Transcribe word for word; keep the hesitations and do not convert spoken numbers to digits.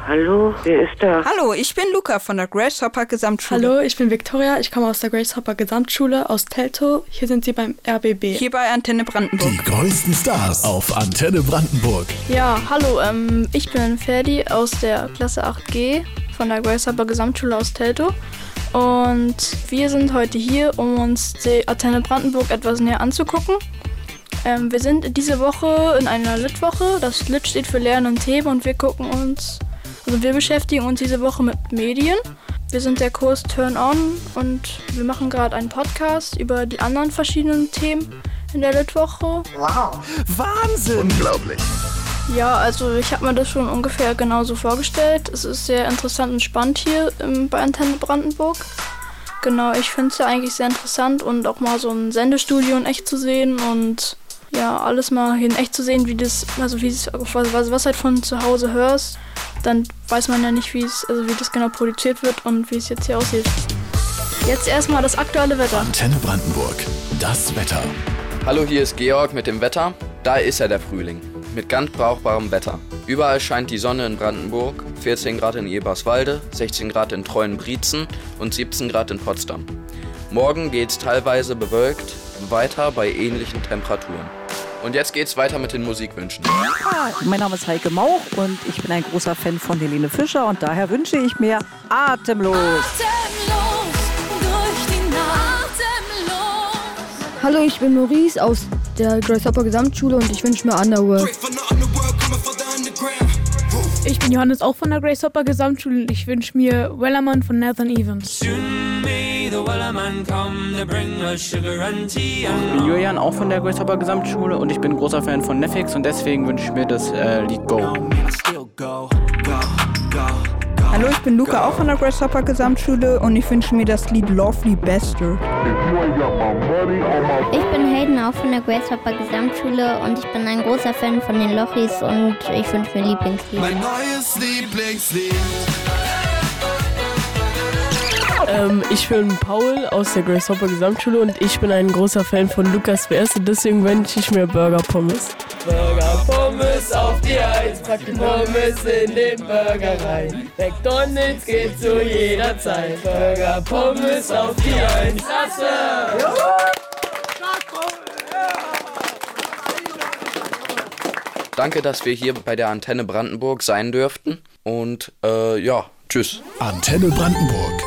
Hallo, wer ist da? Hallo, ich bin Luca von der Grasshopper Gesamtschule. Hallo, ich bin Victoria, ich komme aus der Grasshopper Gesamtschule aus Teltow. Hier sind Sie beim R B B. Hier bei Antenne Brandenburg. Die größten Stars auf Antenne Brandenburg. Ja, hallo, ähm, ich bin Ferdi aus der Klasse acht G von der Grasshopper Gesamtschule aus Teltow. Und wir sind heute hier, um uns die Antenne Brandenburg etwas näher anzugucken. Ähm, wir sind diese Woche in einer Lit-Woche. Das Lit steht für Lernen und Themen und wir gucken uns, also wir beschäftigen uns diese Woche mit Medien. Wir sind der Kurs Turn On und wir machen gerade einen Podcast über die anderen verschiedenen Themen in der Lit-Woche. Wow, Wahnsinn! Unglaublich! Ja, also ich habe mir das schon ungefähr genauso vorgestellt. Es ist sehr interessant und spannend hier ähm, bei Antenne Brandenburg. Genau, ich finde es ja eigentlich sehr interessant und auch mal so ein Sendestudio in echt zu sehen und ja, alles mal hier in echt zu sehen, wie das, also wie es, was, was halt von zu Hause hörst, dann weiß man ja nicht, wie es, also wie das genau produziert wird und wie es jetzt hier aussieht. Jetzt erstmal das aktuelle Wetter. Antenne Brandenburg, das Wetter. Hallo, hier ist Georg mit dem Wetter. Da ist ja der Frühling. Mit ganz brauchbarem Wetter. Überall scheint die Sonne in Brandenburg, vierzehn Grad in Eberswalde, sechzehn Grad in Treuenbrietzen und siebzehn Grad in Potsdam. Morgen geht's teilweise bewölkt weiter bei ähnlichen Temperaturen. Und jetzt geht's weiter mit den Musikwünschen. Ah, mein Name ist Heike Mauch und ich bin ein großer Fan von Helene Fischer und daher wünsche ich mir Atemlos. Atemlos, durch die Nacht, atemlos. Hallo, ich bin Maurice aus der Grasshopper Gesamtschule und ich wünsche mir Underworld. Ich bin Johannes, auch von der Grasshopper Gesamtschule und ich wünsche mir Wellerman von Nathan Evans. Ich bin Julian, auch von der Grasshopper Gesamtschule und ich bin großer Fan von Netflix und deswegen wünsche ich mir das äh, Lied Go. Hallo, ich bin Luca, auch von der Grasshopper Gesamtschule und ich wünsche mir das Lied Lovely Bester. Ich bin Hayden, auch von der Grasshopper Gesamtschule und ich bin ein großer Fan von den Lochis und ich wünsche mir Lieblingslied. Mein neues Lieblingslied. Ähm, ich bin Paul aus der Grasshopper Gesamtschule und ich bin ein großer Fan von Lukas W S und deswegen wünsche ich mir Burger Pommes. Burger Pommes auf die Eins, pack die Pommes in den Burger rein. McDonald's geht zu jeder Zeit. Burger Pommes auf die Eins. Klasse! Danke, dass wir hier bei der Antenne Brandenburg sein dürften und äh, ja, tschüss. Antenne Brandenburg.